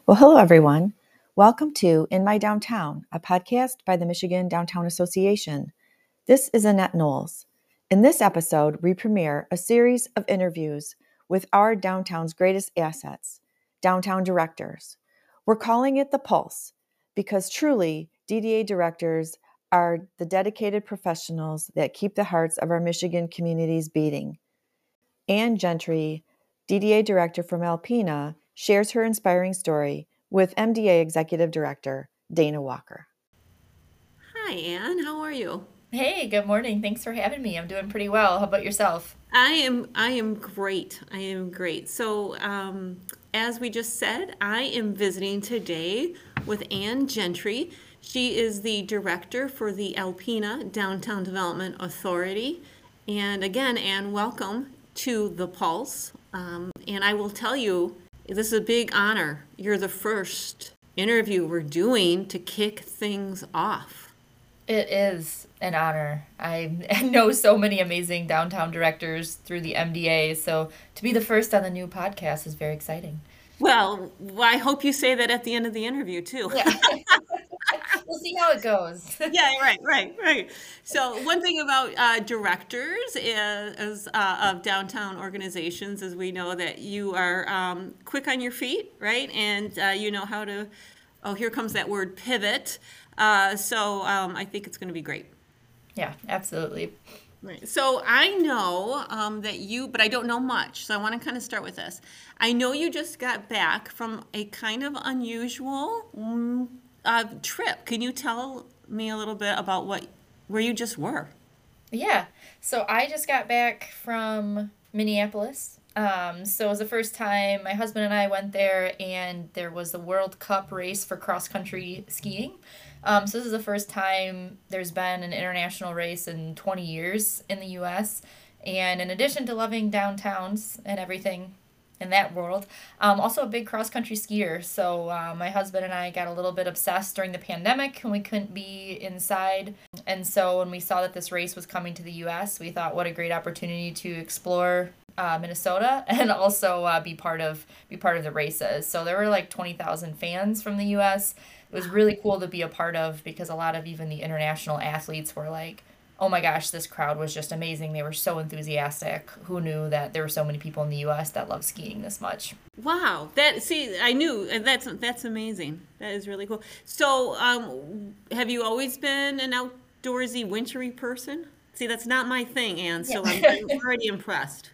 Well, hello, everyone. Welcome to In My Downtown, a podcast by the Michigan Downtown Association. This is Annette Knowles. In this episode, we premiere a series of interviews with our downtown's greatest assets, downtown directors. We're calling it The Pulse because truly, DDA directors are the dedicated professionals that keep the hearts of our Michigan communities beating. Ann Gentry, DDA director from Alpena, shares her inspiring story with MDA Executive Director Dana Walker. Hi, Ann. How are you? Hey, good morning. Thanks for having me. I'm doing pretty well. How about yourself? I am great. I am great. So, as we just said, I am visiting today with Ann Gentry. She is the director for the Alpena Downtown Development Authority. And again, Ann, welcome to The Pulse. And I will tell you, this is a big honor. You're the first interview we're doing to kick things off. It is an honor. I know so many amazing downtown directors through the MDA, so to be the first on the new podcast is very exciting. Well, I hope you say that at the end of the interview, too. Yeah. We'll see how it goes. Yeah, right. So one thing about directors of downtown organizations is we know that you are quick on your feet, right? And you know how to, here comes that word, pivot. So I think it's going to be great. Yeah, absolutely. Right. So I know that but I don't know much. So I want to kind of start with this. I know you just got back from a kind of unusual trip. Can you tell me a little bit about where you just were? Yeah. So I just got back from Minneapolis. So it was the first time my husband and I went there, and there was the World Cup race for cross-country skiing. So this is the first time there's been an international race in 20 years in the U.S. And in addition to loving downtowns and everything in that world, also a big cross-country skier. So my husband and I got a little bit obsessed during the pandemic when we couldn't be inside. And so when we saw that this race was coming to the U.S., we thought what a great opportunity to explore Minnesota and also be part of the races. So there were like 20,000 fans from the U.S. It was really cool to be a part of because a lot of even the international athletes were like, oh my gosh, this crowd was just amazing. They were so enthusiastic. Who knew that there were so many people in the U.S. that love skiing this much? Wow. I knew. That's amazing. That is really cool. So have you always been an outdoorsy, wintry person? See, that's not my thing, Ann, so I'm already impressed.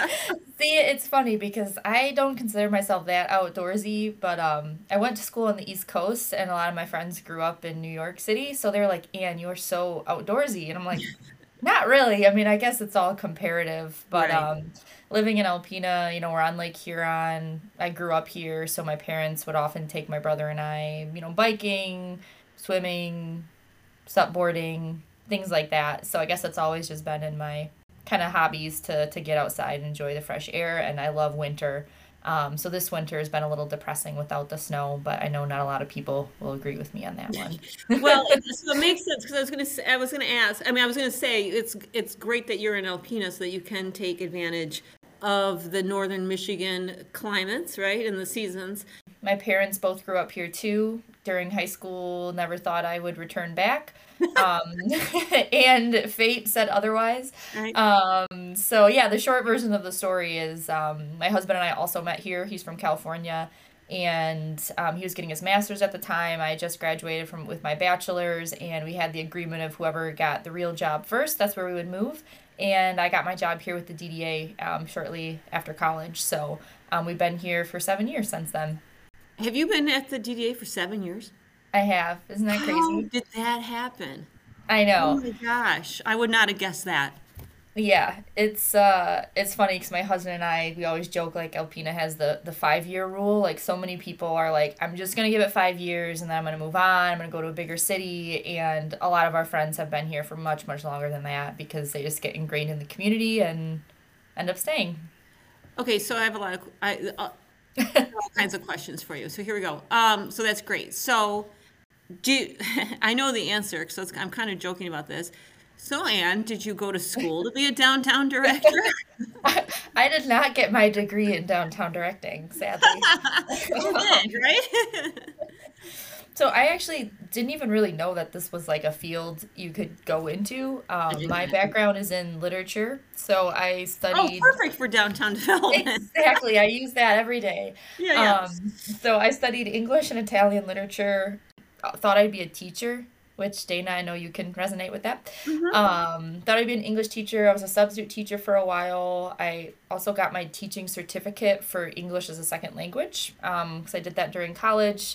See, it's funny because I don't consider myself that outdoorsy, but I went to school on the East Coast, and a lot of my friends grew up in New York City, so they were like, Ann, you're so outdoorsy. And I'm like, not really. I mean, I guess it's all comparative, but Right. Living in Alpena, we're on Lake Huron. I grew up here, so my parents would often take my brother and I, biking, swimming, supboarding, things like that. So I guess it's always just been in my kind of hobbies to get outside and enjoy the fresh air, and I love winter. So this winter has been a little depressing without the snow, but I know not a lot of people will agree with me on that one. Well, so it makes sense because I was going to ask. I mean, I was going to say it's great that you're in Alpena so that you can take advantage of the northern Michigan climates, right, and the seasons. My parents both grew up here too. During high school, never thought I would return back. And fate said otherwise. Right. So yeah, the short version of the story is my husband and I also met here. He's from California, and he was getting his master's at the time. I just graduated with my bachelor's, and we had the agreement of whoever got the real job first, that's where we would move. And I got my job here with the DDA shortly after college. So we've been here for 7 years since then. Have you been at the DDA for 7 years? I have. Isn't that How crazy? did that happen? I Oh know. my gosh, I would not have guessed that. Yeah, it's funny because my husband and I, we always joke like Alpena has the 5 year rule. Like so many people are like, I'm just gonna give it 5 years and then I'm gonna move on. I'm gonna go to a bigger city, and a lot of our friends have been here for much longer than that because they just get ingrained in the community and end up staying. Okay, so I have all kinds of questions for you. So here we go. So that's great. So I know the answer, so I'm kind of joking about this. So, Ann, did you go to school to be a downtown director? I I did not get my degree in downtown directing, sadly. You did, right? So I actually didn't even really know that this was like a field you could go into. I did My not. background is in literature, so I Oh, studied perfect for downtown development. exactly. I use that every day. Yeah, yeah. So I studied English and Italian literature. Thought I'd be a teacher, which Dana, I know you can resonate with that. Hmm. Thought I'd be an English teacher. I was a substitute teacher for a while. I also got my teaching certificate for English as a second language, because I did that during college.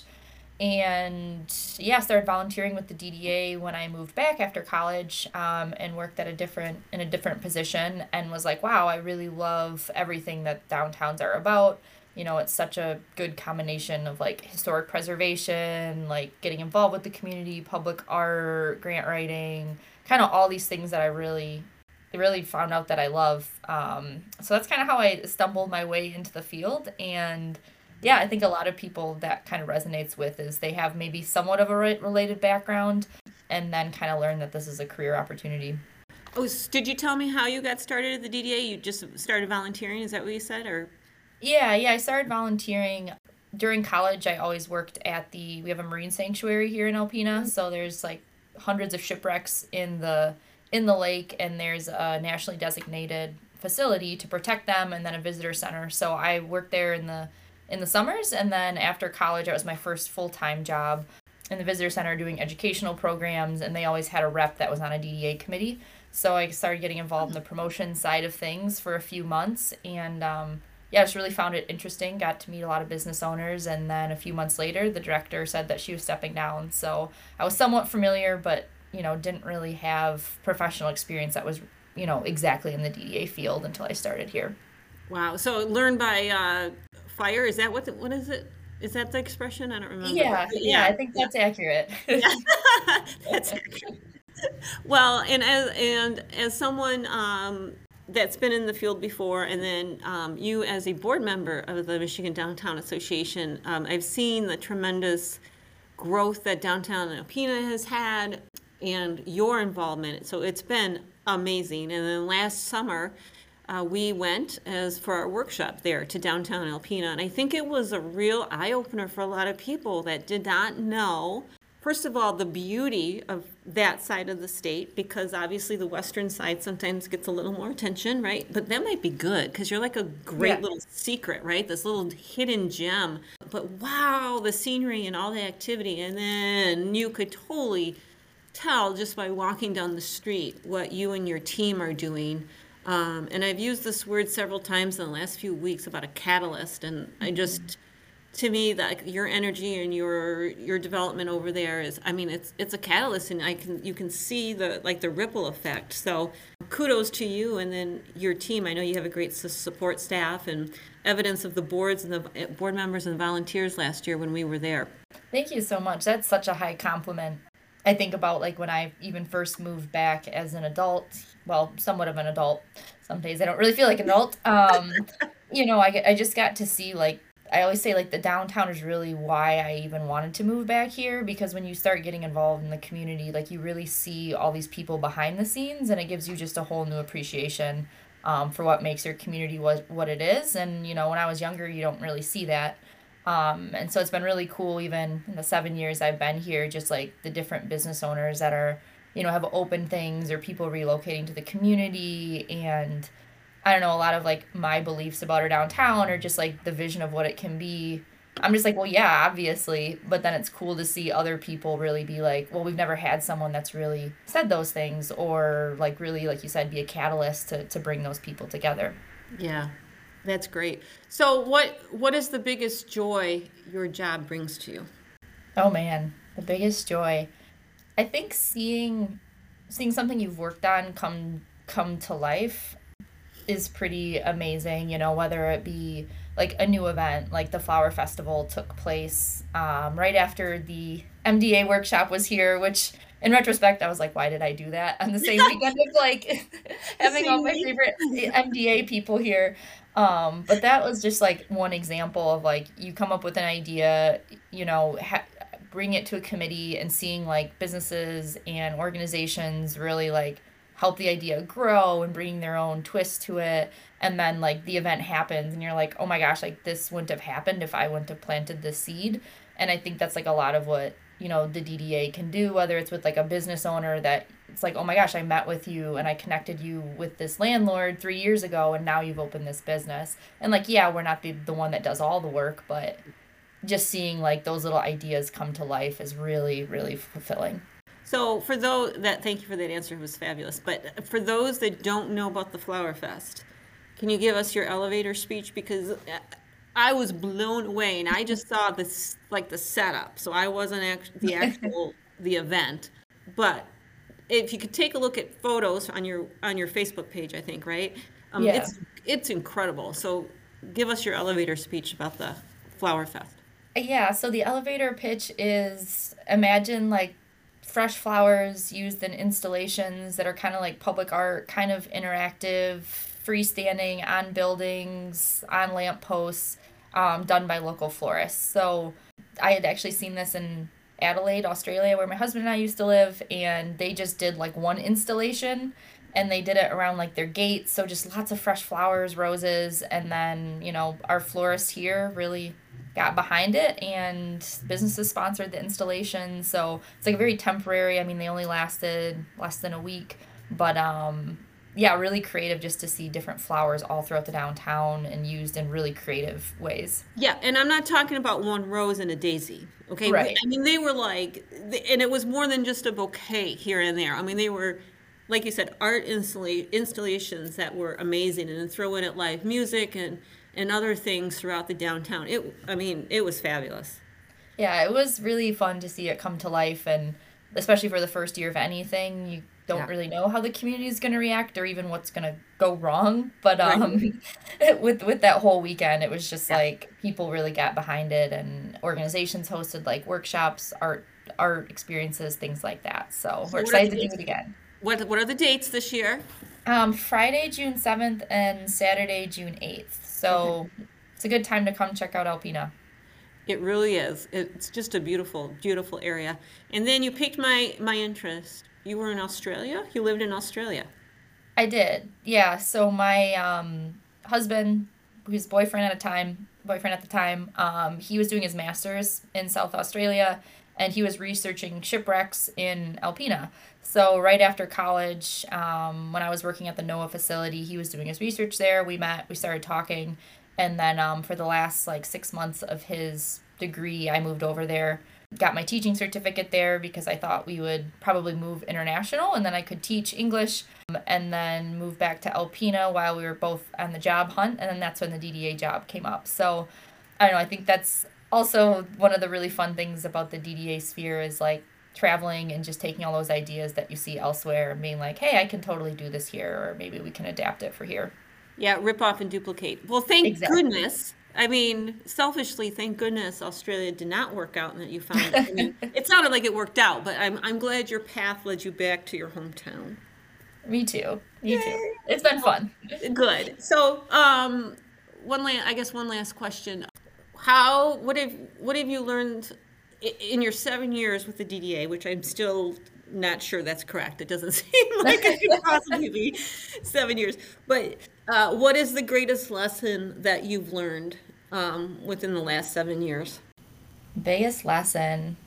And yeah, started volunteering with the DDA when I moved back after college, and worked at in a different position, and was like, wow, I really love everything that downtowns are about. It's such a good combination of like historic preservation, like getting involved with the community, public art, grant writing, kind of all these things that I really found out that I love. So that's kind of how I stumbled my way into the field. And yeah, I think a lot of people that kind of resonates with is they have maybe somewhat of a related background and then kind of learn that this is a career opportunity. Oh, did you tell me how you got started at the DDA? You just started volunteering, is that what you said? Or Yeah, I started volunteering during college. I always worked at we have a marine sanctuary here in Alpena, so there's like hundreds of shipwrecks in the lake, and there's a nationally designated facility to protect them, and then a visitor center. So I worked there in the summers, and then after college, it was my first full-time job in the visitor center doing educational programs, and they always had a rep that was on a DDA committee. So I started getting involved in the promotion side of things for a few months, and yeah, I just really found it interesting. Got to meet a lot of business owners, and then a few months later, the director said that she was stepping down. So I was somewhat familiar, but didn't really have professional experience that was exactly in the DDA field until I started here. wow. So learn by fire, is that what is it? Is that the expression? I don't remember. Yeah, But yeah, yeah. I think that's accurate. Yeah. That's accurate. Well, and as someone that's been in the field before, and then you as a board member of the Michigan Downtown Association, I've seen the tremendous growth that downtown Alpena has had, and your involvement. So it's been amazing. And then last summer, we went as for our workshop there to downtown Alpena, and I think it was a real eye opener for a lot of people that did not know. First of all, the beauty of that side of the state, because obviously the western side sometimes gets a little more attention, right? But that might be good because you're like a great Yeah. little secret, right? This little hidden gem. But wow, the scenery and all the activity. And then you could totally tell just by walking down the street what you and your team are doing. And I've used this word several times in the last few weeks about a catalyst. And I just, to me, that your energy and your development over there is, I mean, it's a catalyst, and you can see the ripple effect. So kudos to you, and then your team. I know you have a great support staff, and evidence of the boards and the board members and volunteers last year when we were there. Thank you so much. That's such a high compliment. I think about like when I even first moved back as an adult, well, somewhat of an adult. Some days I don't really feel like an adult. I just got to see like I always say like the downtown is really why I even wanted to move back here, because when you start getting involved in the community, like you really see all these people behind the scenes, and it gives you just a whole new appreciation for what makes your community what it is. And when I was younger, you don't really see that. And so it's been really cool, even in the 7 years I've been here, just like the different business owners that are, have open things, or people relocating to the community. And I don't know, a lot of like my beliefs about our downtown, or just like the vision of what it can be. I'm just like, well, yeah, obviously. But then it's cool to see other people really be like, well, we've never had someone that's really said those things, or like really, like you said, be a catalyst to bring those people together. Yeah, that's great. So what is the biggest joy your job brings to you? Oh man, the biggest joy. I think seeing something you've worked on come to life is pretty amazing, whether it be like a new event, like the Flower Festival took place right after the MDA workshop was here, which in retrospect, I was like, why did I do that on the same weekend of like having all Same my week. favorite MDA people here? But that was just like one example of like you come up with an idea, bring it to a committee, and seeing like businesses and organizations really like help the idea grow and bringing their own twist to it. And then like the event happens and you're like, oh my gosh, like this wouldn't have happened if I wouldn't have planted this seed. And I think that's like a lot of what, the DDA can do, whether it's with like a business owner that it's like, oh my gosh, I met with you and I connected you with this landlord 3 years ago and now you've opened this business. And like, yeah, we're not the one that does all the work, but just seeing like those little ideas come to life is really, really fulfilling. So thank you for that answer. It was fabulous. But for those that don't know about the Flower Fest, can you give us your elevator speech? Because I was blown away, and I just saw this, like the setup. So I wasn't the event. But if you could take a look at photos on your Facebook page, I think, right? Yeah. It's incredible. So give us your elevator speech about the Flower Fest. Yeah, so the elevator pitch is imagine like fresh flowers used in installations that are kind of like public art, kind of interactive, freestanding on buildings, on lampposts, done by local florists. So I had actually seen this in Adelaide, Australia, where my husband and I used to live, and they just did like one installation and they did it around like their gates. So just lots of fresh flowers, roses, and then, our florist here really got behind it and businesses sponsored the installation. So it's like very temporary. I mean, they only lasted less than a week, but yeah, really creative just to see different flowers all throughout the downtown and used in really creative ways. Yeah, and I'm not talking about one rose and a daisy. Okay, Right. I mean, they were like, and it was more than just a bouquet here and there. I mean, they were, like you said, art installations that were amazing, and then throw in it live music and other things throughout the downtown. It was fabulous. Yeah, it was really fun to see it come to life, and especially for the first year of anything, you don't Yeah. really know how the community is going to react or even what's going to go wrong. But Right. with that whole weekend, it was just Yeah. like people really got behind it, and organizations hosted like workshops, art experiences, things like that. So So we're what are the excited to do dates? it again. What are the dates this year? Friday, June 7th and Saturday, June 8th. Okay. So it's a good time to come check out Alpena. It really is. It's just a beautiful, beautiful area. And then you piqued my interest. You were in Australia? You lived in Australia. I did. Yeah. So my husband, who's boyfriend at the time, he was doing his master's in South Australia and he was researching shipwrecks in Alpena. So right after college, when I was working at the NOAA facility, he was doing his research there. We met, we started talking, and then for the last like 6 months of his degree, I moved over there, got my teaching certificate there because I thought we would probably move international and then I could teach English, and then move back to Alpena while we were both on the job hunt, and then that's when the DDA job came up. So I don't know, I think that's also one of the really fun things about the DDA sphere is like traveling and just taking all those ideas that you see elsewhere and being like, hey, I can totally do this here, or maybe we can adapt it for here. Yeah, rip off and duplicate. Well, thank Exactly. goodness. I mean, selfishly, thank goodness Australia did not work out and that you found it. I mean, it sounded like it worked out, but I'm glad your path led you back to your hometown. Me too. Me too. Yay. It's been fun. Good. So, I guess one last question. What have you learned in your 7 years with the DDA, which I'm still not sure that's correct. It doesn't seem like it could possibly be 7 years. But what is the greatest lesson that you've learned within the last 7 years? Biggest lesson.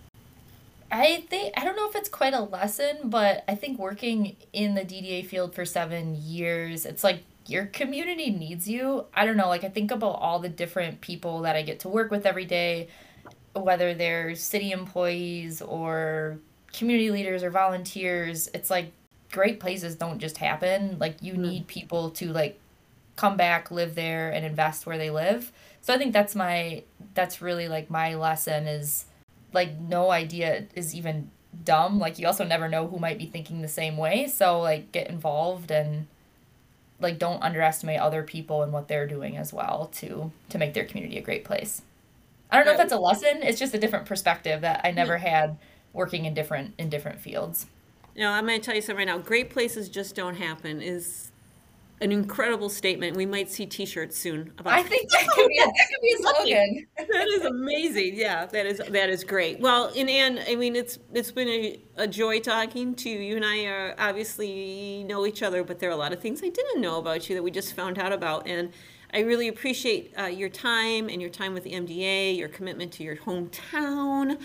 I don't know if it's quite a lesson, but I think working in the DDA field for 7 years, it's like your community needs you. I don't know, like I think about all the different people that I get to work with every day, whether they're city employees or community leaders or volunteers. It's like great places don't just happen. Like you Mm. need people to like come back, live there, and invest where they live. So I think that's really like my lesson is like no idea is even dumb. Like you also never know who might be thinking the same way. So like get involved and like don't underestimate other people and what they're doing as well to make their community a great place. I don't know if Right. that's a lesson. It's just a different perspective that I Yeah. never had working in different fields. I'm going to tell you something right now. Great places just don't happen. Is an incredible statement. We might see T-shirts soon about I think that could be a Lovely. slogan. That is amazing. Yeah, that is great. Well, and Anne, I mean, it's been a joy talking to you. You and I are obviously know each other, but there are a lot of things I didn't know about you that we just found out about, and I really appreciate your time and your time with the MDA, your commitment to your hometown.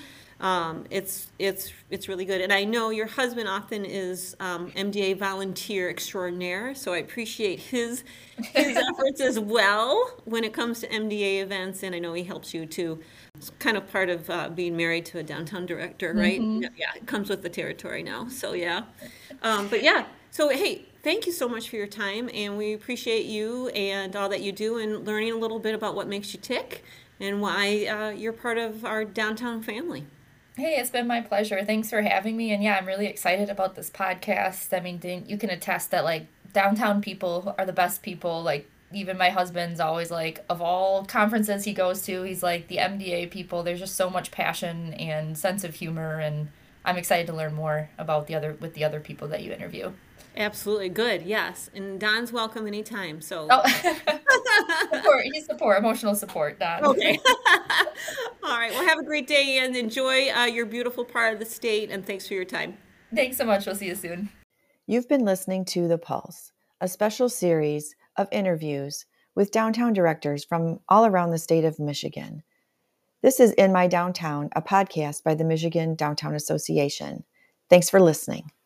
It's really good, and I know your husband often is MDA volunteer extraordinaire, so I appreciate his efforts as well when it comes to MDA events, and I know he helps you too. It's kind of part of being married to a downtown director, right? Hmm. Yeah, yeah, it comes with the territory now. So yeah, but yeah. So hey, thank you so much for your time, and we appreciate you and all that you do, and learning a little bit about what makes you tick and why you're part of our downtown family. Hey, it's been my pleasure. Thanks for having me. And yeah, I'm really excited about this podcast. I mean, you can attest that like downtown people are the best people. Like even my husband's always like of all conferences he goes to, he's like the MDA people. There's just so much passion and sense of humor, and I'm excited to learn more about the other people that you interview. Absolutely good. Yes, and Don's welcome anytime. So Oh, emotional support, Don. okay. All right. Well, have a great day and enjoy your beautiful part of the state. And thanks for your time. Thanks so much. We'll see you soon. You've been listening to The Pulse, a special series of interviews with downtown directors from all around the state of Michigan. This is In My Downtown, a podcast by the Michigan Downtown Association. Thanks for listening.